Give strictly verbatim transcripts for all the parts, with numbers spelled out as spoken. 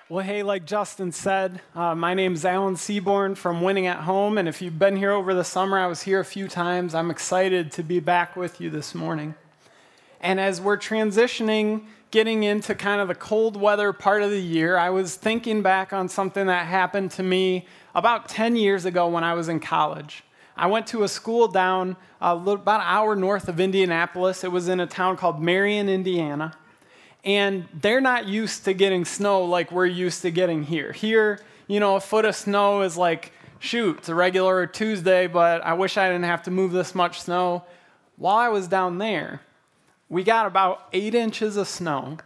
Well, hey, like Justin said, uh, my name's Alan Seaborn from Winning at Home, and if you've been here over the summer, I was here a few times. I'm excited to be back with you this morning. And as we're transitioning, getting into kind of the cold weather part of the year, I was thinking back on something that happened to me about ten years ago when I was in college. I went to a school down a little, about an hour north of Indianapolis. It was in a town called Marion, Indiana. And they're not used to getting snow like we're used to getting here. Here, you know, a foot of snow is like, shoot, it's a regular Tuesday, but I wish I didn't have to move this much snow. While I was down there, we got about eight inches of snow,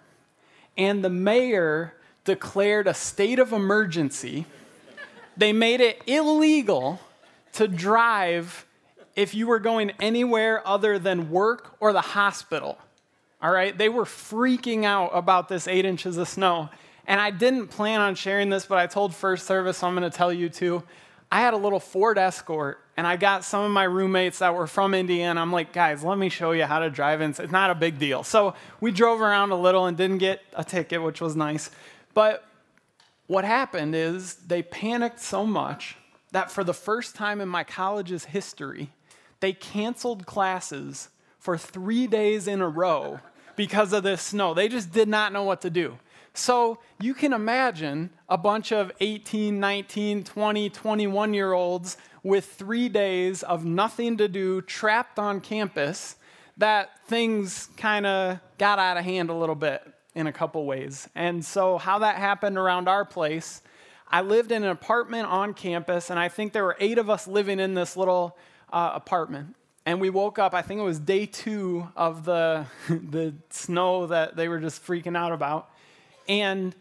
and the mayor declared a state of emergency. They made it illegal to drive if you were going anywhere other than work or the hospital. All right, they were freaking out about this eight inches of snow. And I didn't plan on sharing this, but I told First Service, so I'm going to tell you too. I had a little Ford Escort, and I got some of my roommates that were from Indiana. I'm like, guys, let me show you how to drive in. It's not a big deal. So we drove around a little and didn't get a ticket, which was nice. But what happened is they panicked so much that for the first time in my college's history, they canceled classes for three days in a row because of this snow. They just did not know what to do. So you can imagine a bunch of eighteen, nineteen, twenty, twenty-one-year-olds with three days of nothing to do, trapped on campus, that things kind of got out of hand a little bit in a couple ways. And so how that happened around our place, I lived in an apartment on campus, and I think there were eight of us living in this little uh, apartment. And we woke up, I think it was day two of the, the snow that they were just freaking out about. And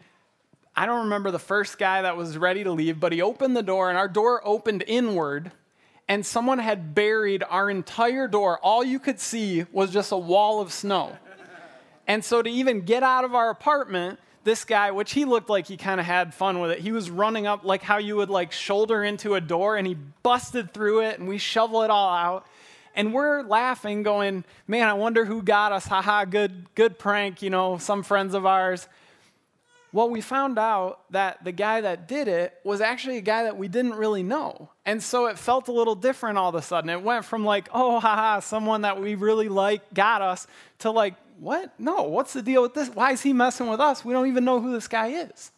I don't remember the first guy that was ready to leave, but he opened the door, and our door opened inward, and someone had buried our entire door. All you could see was just a wall of snow. And so to even get out of our apartment, this guy, which he looked like he kind of had fun with it, he was running up like how you would like shoulder into a door, and he busted through it, and we shovel it all out. And we're laughing, going, man, I wonder who got us. Haha, good, good prank, you know, some friends of ours. Well, we found out that the guy that did it was actually a guy that we didn't really know. And so it felt a little different all of a sudden. It went from like, oh, haha, someone that we really like got us, to like, what? No, what's the deal with this? Why is he messing with us? We don't even know who this guy is.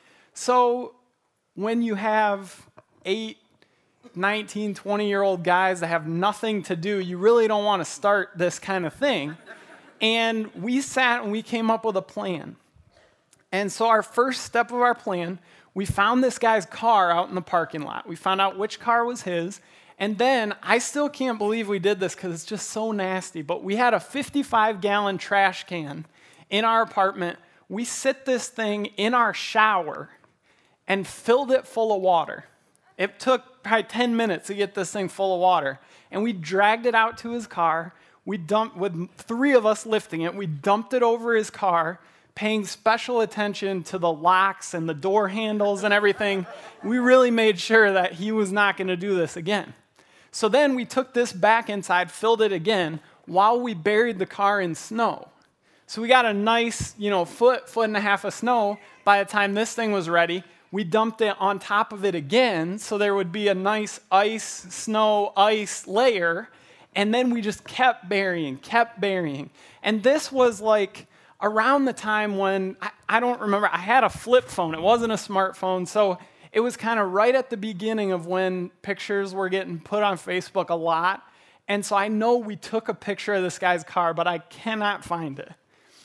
So when you have eight, nineteen, twenty-year-old guys that have nothing to do, you really don't want to start this kind of thing. And we sat and we came up with a plan. And so our first step of our plan, we found this guy's car out in the parking lot. We found out which car was his. And then, I still can't believe we did this because it's just so nasty, but we had a fifty-five gallon trash can in our apartment. We set this thing in our shower and filled it full of water. It took probably ten minutes to get this thing full of water. And we dragged it out to his car. We dumped, with three of us lifting it, we dumped it over his car, paying special attention to the locks and the door handles and everything. We really made sure that he was not going to do this again. So then we took this back inside, filled it again, while we buried the car in snow. So we got a nice, you know, foot, foot and a half of snow. By the time this thing was ready, we dumped it on top of it again, so there would be a nice ice, snow, ice layer, and then we just kept burying, kept burying. And this was like around the time when, I, I don't remember, I had a flip phone. It wasn't a smartphone, so it was kind of right at the beginning of when pictures were getting put on Facebook a lot. And so I know we took a picture of this guy's car, but I cannot find it.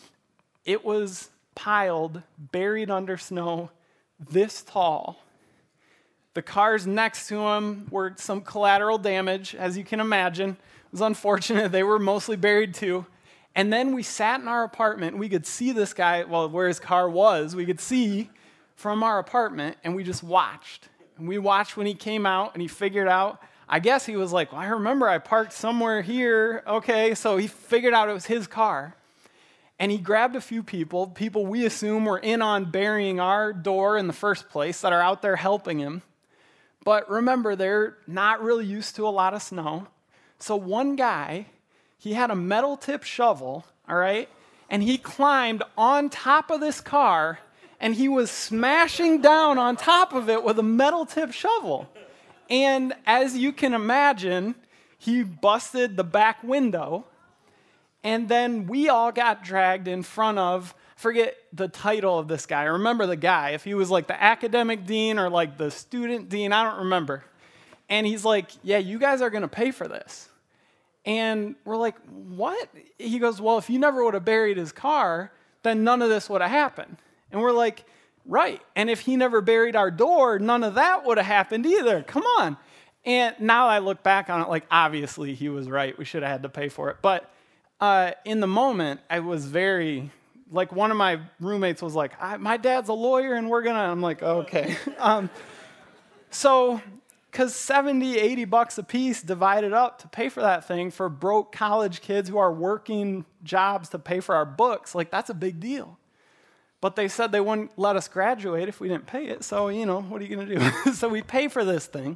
It was piled, buried under snow, this tall. The cars next to him were some collateral damage, as you can imagine. It was unfortunate. They were mostly buried too. And then we sat in our apartment. We could see this guy, well, where his car was, we could see from our apartment, and we just watched. And we watched when he came out, and he figured out, I guess he was like, well, I remember I parked somewhere here. Okay, so he figured out it was his car. And he grabbed a few people, people we assume were in on burying our door in the first place, that are out there helping him. But remember, they're not really used to a lot of snow. So one guy, he had a metal tip shovel, all right? And he climbed on top of this car and he was smashing down on top of it with a metal tip shovel. And as you can imagine, he busted the back window, and then we all got dragged in front of, forget the title of this guy. I remember the guy, if he was like the academic dean or like the student dean, I don't remember. And he's like, yeah, you guys are going to pay for this. And we're like, what? He goes, well, if you never would have buried his car, then none of this would have happened. And we're like, right. And if he never buried our door, none of that would have happened either. Come on. And now I look back on it, like, obviously he was right. We should have had to pay for it. But uh, in the moment, I was very, like, one of my roommates was like, I, my dad's a lawyer and we're going to, I'm like, okay. um, so, because seventy, eighty bucks a piece divided up to pay for that thing for broke college kids who are working jobs to pay for our books, like, that's a big deal. But they said they wouldn't let us graduate if we didn't pay it. So, you know, what are you going to do? So we pay for this thing.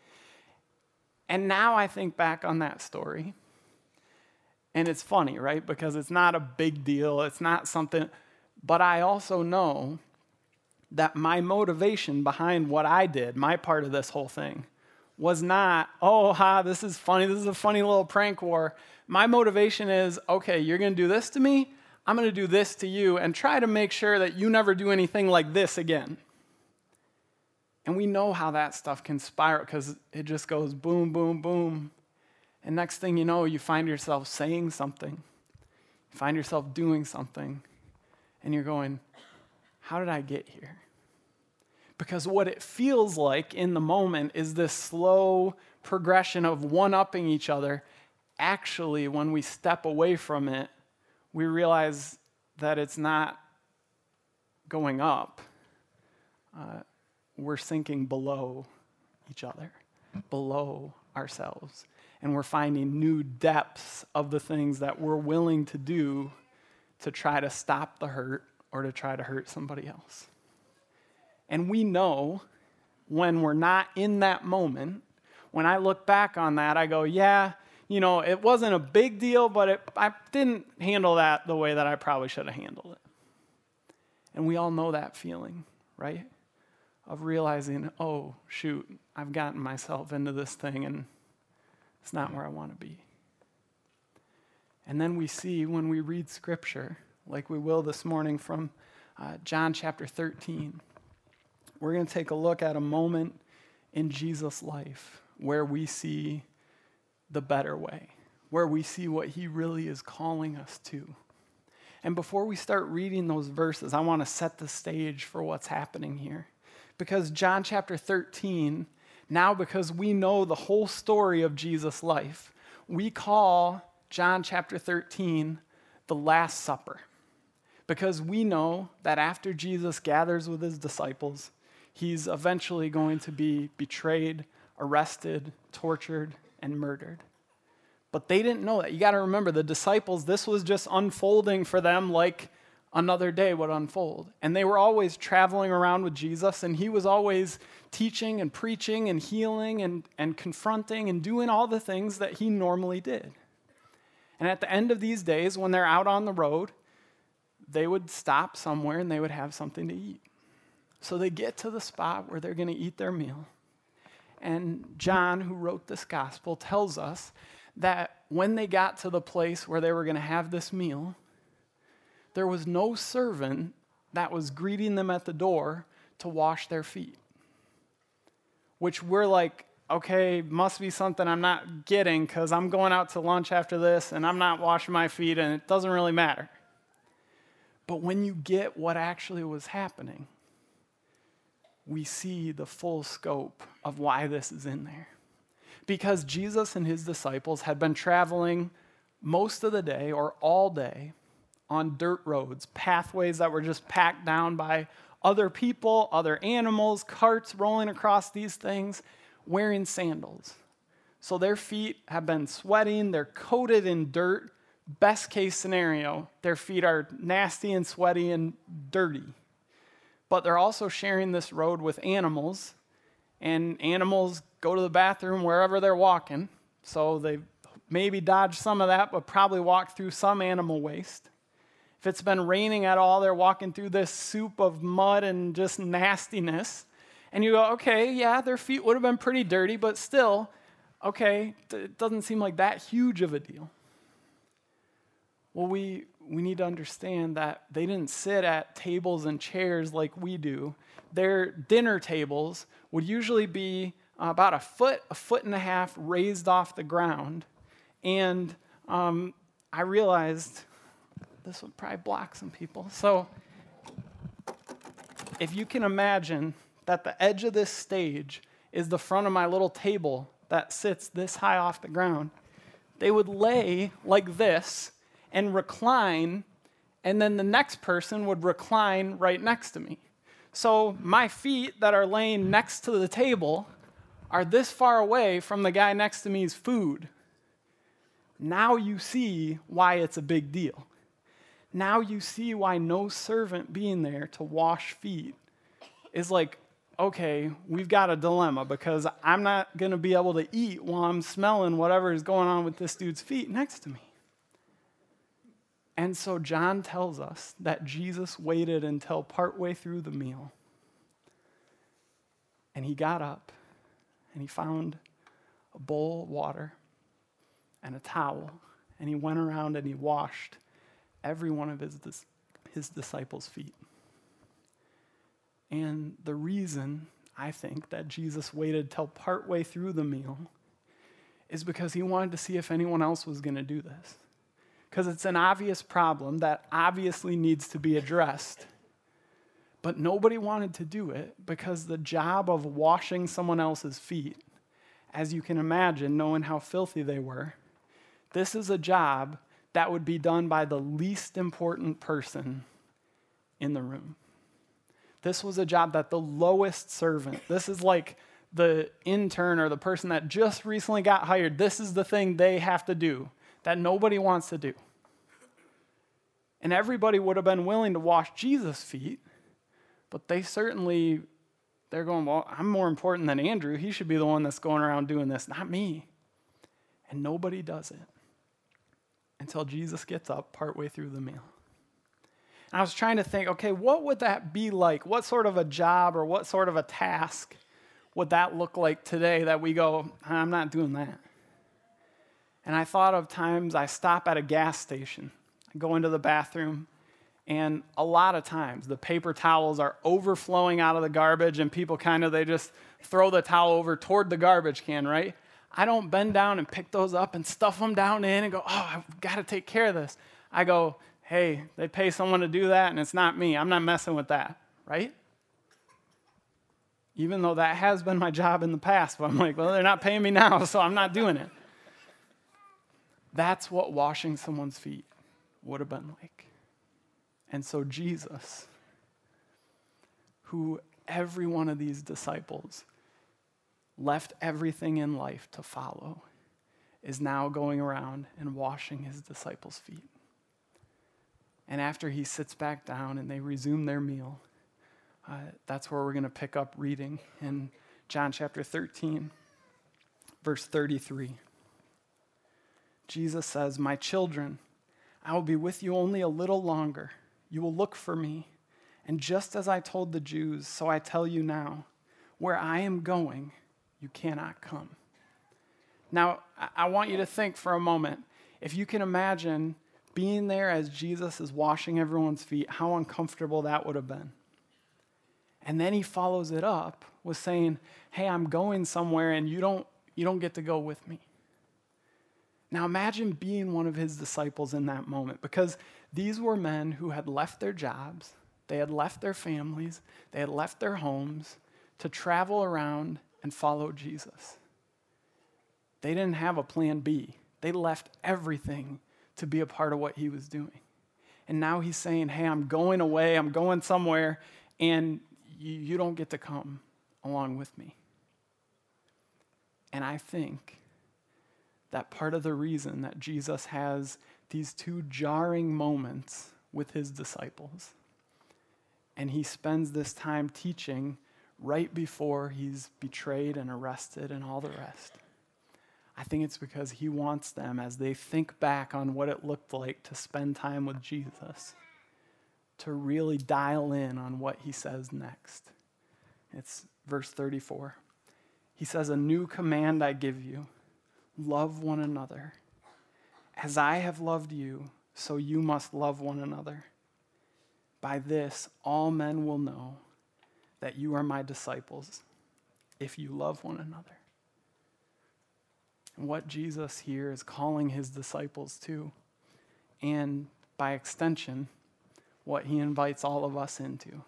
And now I think back on that story, and it's funny, right? Because it's not a big deal. It's not something, but I also know that my motivation behind what I did, my part of this whole thing, was not, oh, ha, this is funny. This is a funny little prank war. My motivation is, okay, you're going to do this to me. I'm going to do this to you and try to make sure that you never do anything like this again. And we know how that stuff can spiral because it just goes boom, boom, boom. And next thing you know, you find yourself saying something. You find yourself doing something. And you're going, how did I get here? Because what it feels like in the moment is this slow progression of one-upping each other. Actually, when we step away from it, we realize that it's not going up. Uh, we're sinking below each other, below ourselves. And we're finding new depths of the things that we're willing to do to try to stop the hurt or to try to hurt somebody else. And we know when we're not in that moment, when I look back on that, I go, yeah, you know, it wasn't a big deal, but it, I didn't handle that the way that I probably should have handled it. And we all know that feeling, right? Of realizing, oh, shoot, I've gotten myself into this thing and it's not where I want to be. And then we see when we read Scripture, like we will this morning from uh, John chapter thirteen, we're going to take a look at a moment in Jesus' life where we see the better way, where we see what he really is calling us to. And before we start reading those verses, I want to set the stage for what's happening here. Because John chapter thirteen, now because we know the whole story of Jesus' life, we call John chapter thirteen the Last Supper. Because we know that after Jesus gathers with his disciples, he's eventually going to be betrayed, arrested, tortured, and murdered. But they didn't know that. You got to remember, the disciples, this was just unfolding for them like another day would unfold. And they were always traveling around with Jesus, and he was always teaching and preaching and healing and, and confronting and doing all the things that he normally did. And at the end of these days, when they're out on the road, they would stop somewhere and they would have something to eat. So they get to the spot where they're going to eat their meal. And John, who wrote this gospel, tells us that when they got to the place where they were going to have this meal, there was no servant that was greeting them at the door to wash their feet. Which we're like, okay, must be something I'm not getting because I'm going out to lunch after this and I'm not washing my feet and it doesn't really matter. But when you get what actually was happening, we see the full scope of why this is in there. Because Jesus and his disciples had been traveling most of the day or all day on dirt roads, pathways that were just packed down by other people, other animals, carts rolling across these things, wearing sandals. So their feet have been sweating, they're coated in dirt. Best case scenario, their feet are nasty and sweaty and dirty. But they're also sharing this road with animals, and animals go to the bathroom wherever they're walking. So they maybe dodge some of that, but probably walk through some animal waste. If it's been raining at all, they're walking through this soup of mud and just nastiness. And you go, okay, yeah, their feet would have been pretty dirty, but still, okay, it doesn't seem like that huge of a deal. Well, we, we need to understand that they didn't sit at tables and chairs like we do. Their dinner tables would usually be about a foot, a foot and a half raised off the ground. And um, I realized this would probably block some people. So if you can imagine that the edge of this stage is the front of my little table that sits this high off the ground, they would lay like this and recline, and then the next person would recline right next to me. So my feet that are laying next to the table are this far away from the guy next to me's food. Now you see why it's a big deal. Now you see why no servant being there to wash feet is like, okay, we've got a dilemma because I'm not going to be able to eat while I'm smelling whatever is going on with this dude's feet next to me. And so John tells us that Jesus waited until partway through the meal. And he got up and he found a bowl of water and a towel. And he went around and he washed every one of his, his disciples' feet. And the reason, I think, that Jesus waited till partway through the meal is because he wanted to see if anyone else was going to do this. Because it's an obvious problem that obviously needs to be addressed. But nobody wanted to do it because the job of washing someone else's feet, as you can imagine, knowing how filthy they were, this is a job that would be done by the least important person in the room. This was a job that the lowest servant, this is like the intern or the person that just recently got hired, this is the thing they have to do that nobody wants to do. And everybody would have been willing to wash Jesus' feet, but they certainly, they're going, well, I'm more important than Andrew. He should be the one that's going around doing this, not me. And nobody does it until Jesus gets up partway through the meal. And I was trying to think, okay, what would that be like? What sort of a job or what sort of a task would that look like today that we go, I'm not doing that? And I thought of times I stop at a gas station, I go into the bathroom, and a lot of times the paper towels are overflowing out of the garbage and people kind of, they just throw the towel over toward the garbage can, right? I don't bend down and pick those up and stuff them down in and go, oh, I've got to take care of this. I go, hey, they pay someone to do that and it's not me. I'm not messing with that, right? Even though that has been my job in the past, but I'm like, well, they're not paying me now, so I'm not doing it. That's what washing someone's feet would have been like. And so Jesus, who every one of these disciples left everything in life to follow, is now going around and washing his disciples' feet. And after he sits back down and they resume their meal, uh, that's where we're going to pick up reading in John chapter thirteen, verse thirty-three. Jesus says, my children, I will be with you only a little longer. You will look for me. And just as I told the Jews, so I tell you now, where I am going, you cannot come. Now, I want you to think for a moment, if you can imagine being there as Jesus is washing everyone's feet, how uncomfortable that would have been. And then he follows it up with saying, hey, I'm going somewhere and you don't, you don't get to go with me. Now imagine being one of his disciples in that moment, because these were men who had left their jobs, they had left their families, they had left their homes to travel around and follow Jesus. They didn't have a plan B. They left everything to be a part of what he was doing. And now he's saying, hey, I'm going away, I'm going somewhere, and you, you don't get to come along with me. And I think that part of the reason that Jesus has these two jarring moments with his disciples, and he spends this time teaching right before he's betrayed and arrested and all the rest, I think it's because he wants them, as they think back on what it looked like to spend time with Jesus, to really dial in on what he says next. It's verse thirty-four. He says, "A new command I give you, love one another. As I have loved you, so you must love one another. By this, all men will know that you are my disciples, if you love one another." And what Jesus here is calling his disciples to, and by extension, what he invites all of us into,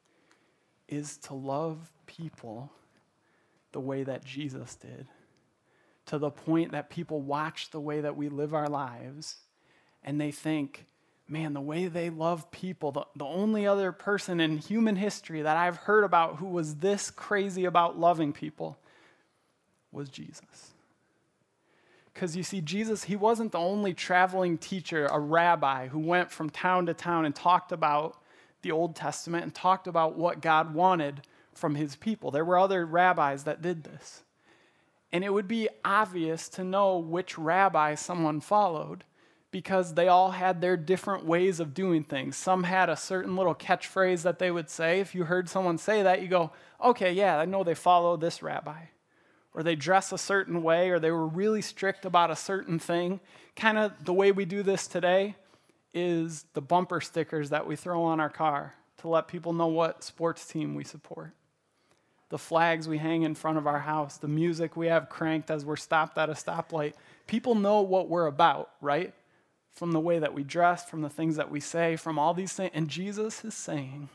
is to love people the way that Jesus did, to the point that people watch the way that we live our lives and they think, man, the way they love people, the, the only other person in human history that I've heard about who was this crazy about loving people was Jesus. Because you see, Jesus, he wasn't the only traveling teacher, a rabbi who went from town to town and talked about the Old Testament and talked about what God wanted from his people. There were other rabbis that did this. And it would be obvious to know which rabbi someone followed because they all had their different ways of doing things. Some had a certain little catchphrase that they would say. If you heard someone say that, you go, okay, yeah, I know they follow this rabbi. Or they dress a certain way, or they were really strict about a certain thing. Kind of the way we do this today is the bumper stickers that we throw on our car to let people know what sports team we support. The flags we hang in front of our house, the music we have cranked as we're stopped at a stoplight. People know what we're about, right? From the way that we dress, from the things that we say, from all these things. And Jesus is saying,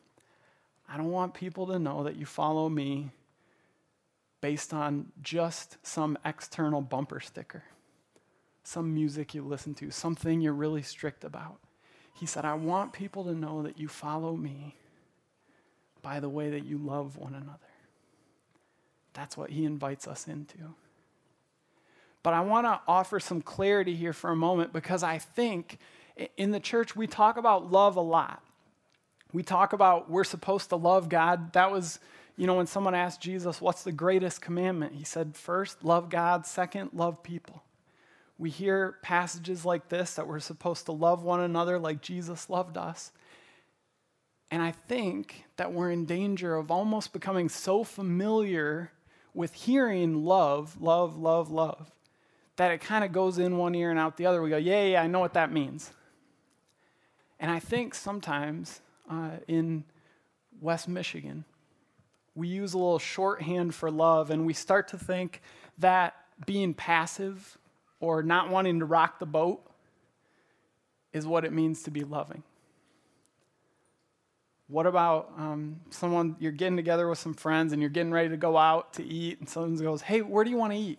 I don't want people to know that you follow me based on just some external bumper sticker, some music you listen to, something you're really strict about. He said, I want people to know that you follow me by the way that you love one another. That's what he invites us into. But I want to offer some clarity here for a moment because I think in the church we talk about love a lot. We talk about we're supposed to love God. That was, you know, when someone asked Jesus, what's the greatest commandment? He said, first, love God. Second, love people. We hear passages like this that we're supposed to love one another like Jesus loved us. And I think that we're in danger of almost becoming so familiar with hearing love, love, love, love, that it kind of goes in one ear and out the other. We go, yeah, yeah, I know what that means. And I think sometimes uh, in West Michigan, we use a little shorthand for love, and we start to think that being passive or not wanting to rock the boat is what it means to be loving. What about um, someone, you're getting together with some friends and you're getting ready to go out to eat, and someone goes, hey, where do you want to eat?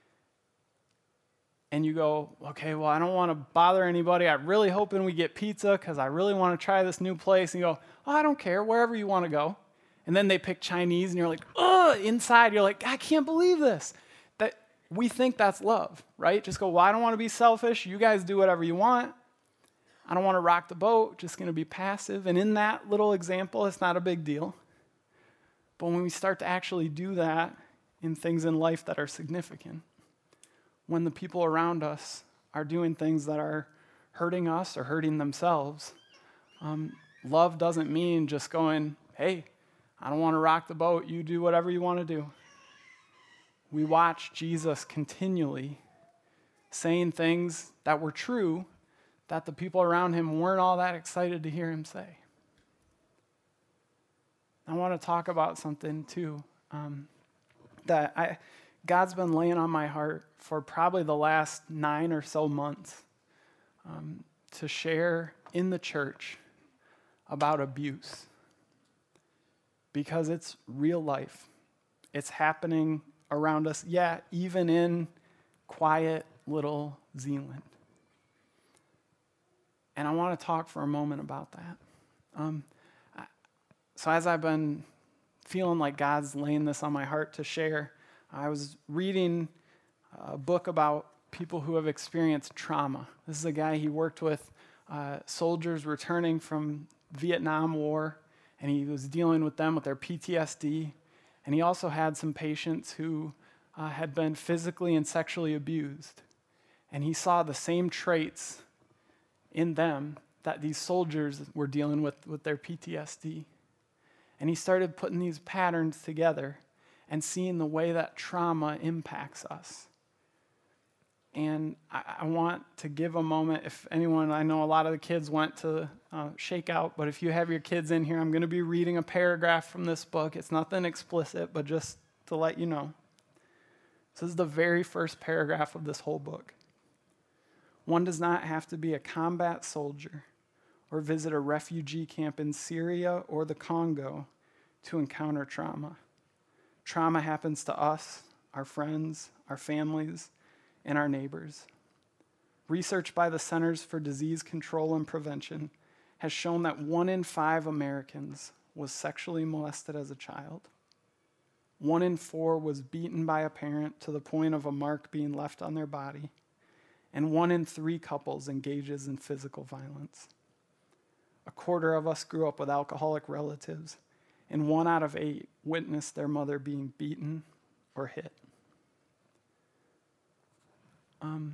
And you go, okay, well, I don't want to bother anybody. I'm really hoping we get pizza because I really want to try this new place. And you go, oh, I don't care, wherever you want to go. And then they pick Chinese, and you're like, ugh, inside, you're like, I can't believe this. That we think that's love, right? Just go, well, I don't want to be selfish. You guys do whatever you want. I don't want to rock the boat, just going to be passive. And in that little example, it's not a big deal. But when we start to actually do that in things in life that are significant, when the people around us are doing things that are hurting us or hurting themselves, um, love doesn't mean just going, hey, I don't want to rock the boat, you do whatever you want to do. We watch Jesus continually saying things that were true that the people around him weren't all that excited to hear him say. I want to talk about something too um, that I, God's been laying on my heart for probably the last nine or so months um, to share in the church about abuse. Because it's real life. It's happening around us, yeah, even in quiet little Zeeland. And I want to talk for a moment about that. Um, I, so as I've been feeling like God's laying this on my heart to share, I was reading a book about people who have experienced trauma. This is a guy, he worked with uh, soldiers returning from Vietnam War, and he was dealing with them with their P T S D. And he also had some patients who uh, had been physically and sexually abused. And he saw the same traits in them that these soldiers were dealing with with their P T S D. And he started putting these patterns together and seeing the way that trauma impacts us. And I, I want to give a moment, if anyone, I know a lot of the kids went to uh, Shakeout, but if you have your kids in here, I'm going to be reading a paragraph from this book. It's nothing explicit, but just to let you know. This is the very first paragraph of this whole book. One does not have to be a combat soldier or visit a refugee camp in Syria or the Congo to encounter trauma. Trauma happens to us, our friends, our families, and our neighbors. Research by the Centers for Disease Control and Prevention has shown that one in five Americans was sexually molested as a child. One in four was beaten by a parent to the point of a mark being left on their body. And one in three couples engages in physical violence. A quarter of us grew up with alcoholic relatives, and one out of eight witnessed their mother being beaten or hit. Um,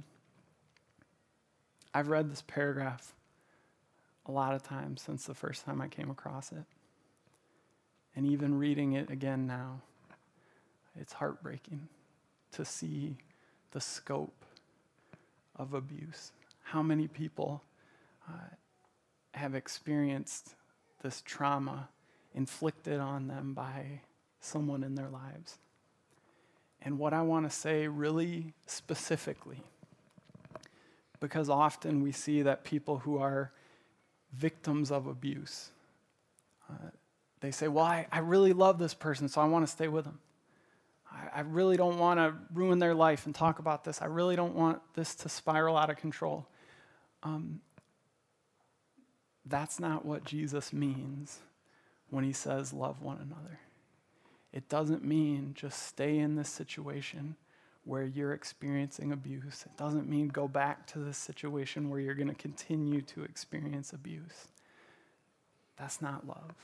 I've read this paragraph a lot of times since the first time I came across it. And even reading it again now, it's heartbreaking to see the scope of abuse. How many people uh, have experienced this trauma inflicted on them by someone in their lives. And what I want to say really specifically, because often we see that people who are victims of abuse, uh, they say, well, I, I really love this person, so I want to stay with them. I, I really don't want to ruin their life and talk about this. I really don't want this to spiral out of control. Um, that's not what Jesus means when he says love one another. It doesn't mean just stay in this situation where you're experiencing abuse. It doesn't mean go back to this situation where you're going to continue to experience abuse. That's not love.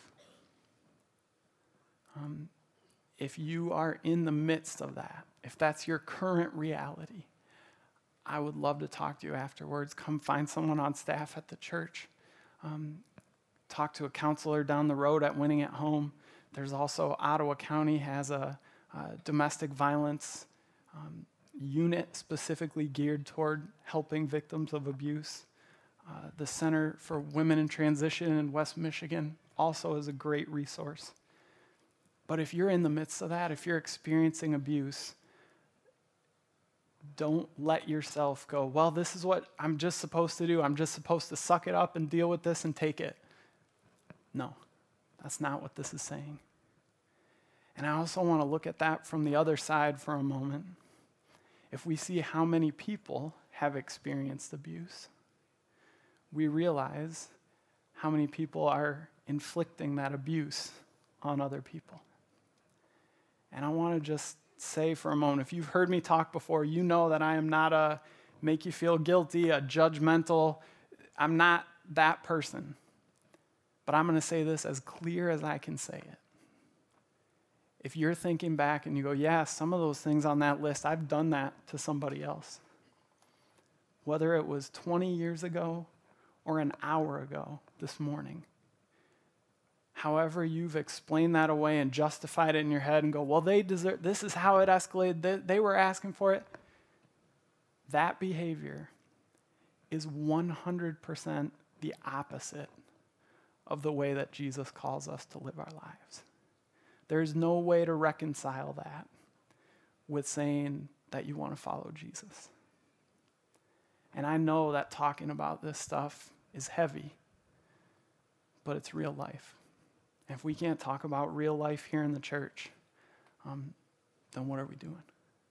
Um, if you are in the midst of that, if that's your current reality, I would love to talk to you afterwards. Come find someone on staff at the church. Um, talk to a counselor down the road at Winning at Home. There's also Ottawa County has a, a domestic violence um, unit specifically geared toward helping victims of abuse. Uh, the Center for Women in Transition in West Michigan also is a great resource. But if you're in the midst of that, if you're experiencing abuse, don't let yourself go, well, this is what I'm just supposed to do. I'm just supposed to suck it up and deal with this and take it. No, that's not what this is saying. And I also want to look at that from the other side for a moment. If we see how many people have experienced abuse, we realize how many people are inflicting that abuse on other people. And I want to just say for a moment, if you've heard me talk before, you know that I am not a make you feel guilty, a judgmental, I'm not that person. But I'm going to say this as clear as I can say it. If you're thinking back and you go, yeah, some of those things on that list, I've done that to somebody else. Whether it was twenty years ago or an hour ago this morning. However you've explained that away and justified it in your head and go, well, they deserve, this is how it escalated, they, they were asking for it. That behavior is one hundred percent the opposite of the way that Jesus calls us to live our lives. There's no way to reconcile that with saying that you want to follow Jesus. And I know that talking about this stuff is heavy, but it's real life. And if we can't talk about real life here in the church, um, then what are we doing?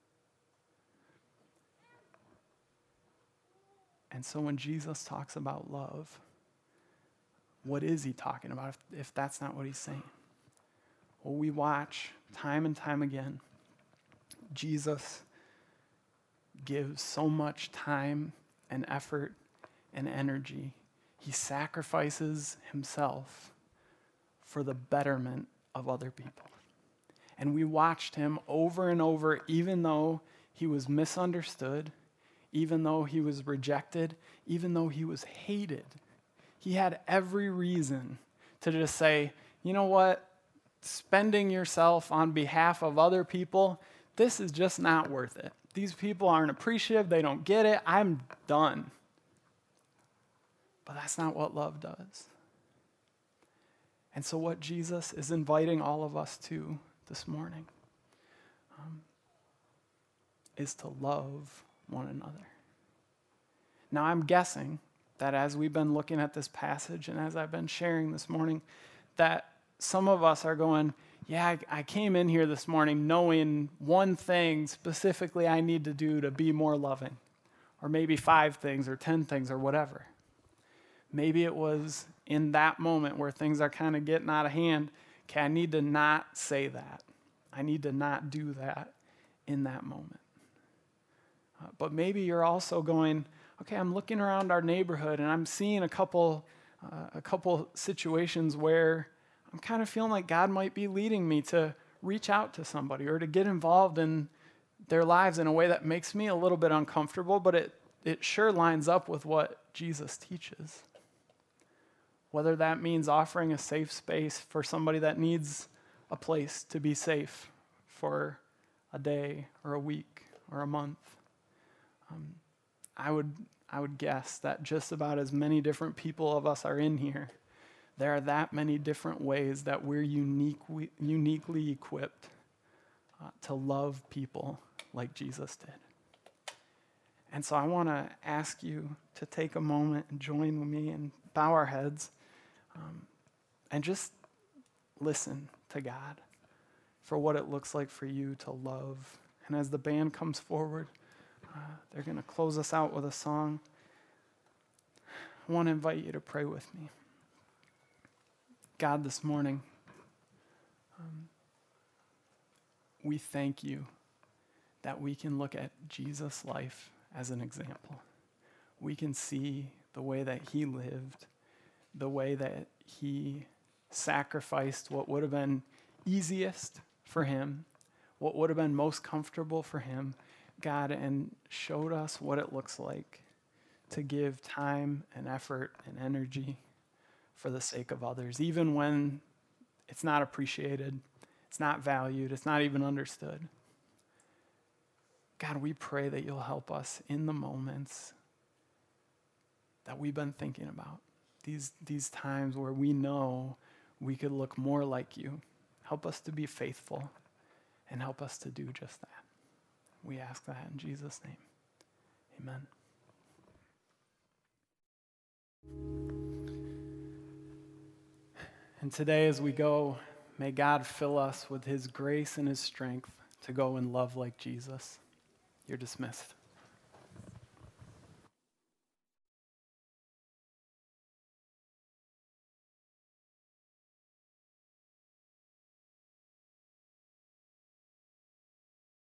And so when Jesus talks about love, what is he talking about if, if that's not what he's saying? Well, we watch time and time again, Jesus gives so much time and effort and energy. He sacrifices himself for the betterment of other people. And we watched him over and over, even though he was misunderstood, even though he was rejected, even though he was hated. He had every reason to just say, you know what, spending yourself on behalf of other people, this is just not worth it. These people aren't appreciative, they don't get it, I'm done. But that's not what love does. And so what Jesus is inviting all of us to this morning um, is to love one another. Now I'm guessing that as we've been looking at this passage and as I've been sharing this morning, that some of us are going, yeah, I, I came in here this morning knowing one thing specifically I need to do to be more loving, or maybe five things or ten things or whatever. Maybe it was in that moment where things are kind of getting out of hand, okay, I need to not say that. I need to not do that in that moment. Uh, but maybe you're also going, okay, I'm looking around our neighborhood and I'm seeing a couple, uh, a couple situations where I'm kind of feeling like God might be leading me to reach out to somebody or to get involved in their lives in a way that makes me a little bit uncomfortable, but it, it sure lines up with what Jesus teaches. Whether that means offering a safe space for somebody that needs a place to be safe for a day or a week or a month. Um, I would I would guess that just about as many different people of us are in here, there are that many different ways that we're unique, we, uniquely equipped uh, to love people like Jesus did. And so I want to ask you to take a moment and join with me and bow our heads um, and just listen to God for what it looks like for you to love. And as the band comes forward, uh, they're going to close us out with a song. I want to invite you to pray with me. God, this morning, um, we thank you that we can look at Jesus' life as an example. We can see the way that he lived, the way that he sacrificed what would have been easiest for him, what would have been most comfortable for him, God, and showed us what it looks like to give time and effort and energy for the sake of others, even when it's not appreciated, it's not valued, it's not even understood. God, we pray that you'll help us in the moments that we've been thinking about, these, these times where we know we could look more like you. Help us to be faithful and help us to do just that. We ask that in Jesus' name. Amen. And today as we go, may God fill us with his grace and his strength to go and love like Jesus. You're dismissed.